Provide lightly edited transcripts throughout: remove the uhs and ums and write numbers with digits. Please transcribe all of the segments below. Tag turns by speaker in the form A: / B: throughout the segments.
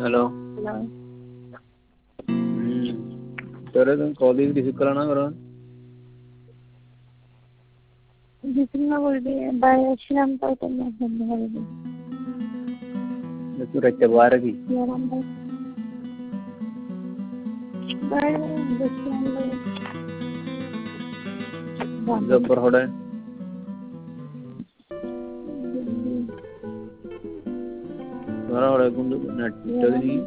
A: Hello.
B: Hello.
A: करे तुम call ही receive कराना करो।
B: जितना बोल रही है बाय श्याम का तो मैं बंद कर दूँ।
A: तू रच्चे बाहर की।
B: यार हम बाय श्याम लोग।
A: जबर होड़ा है। तुम्हारा होड़ा है कुंडू नेट चल नहीं।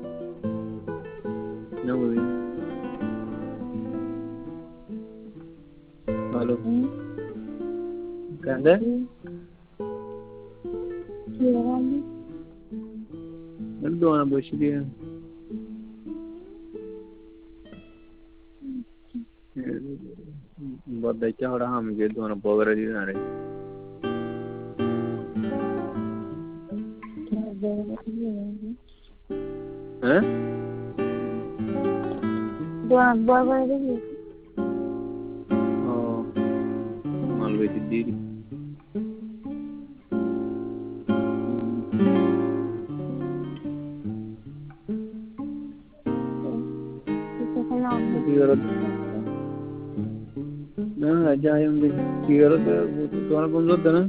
A: ना हुई। हेलो। कहते? मैं दोना बुश दिया। बहुत अच्छा होड़ा हम ये दोना पोगर जी ना रहे। हैं?
B: दोना पोगर जी।
A: मालवे सिद्धि। ना जाए हम भी किया तो तुम्हारा कौन सा था ना?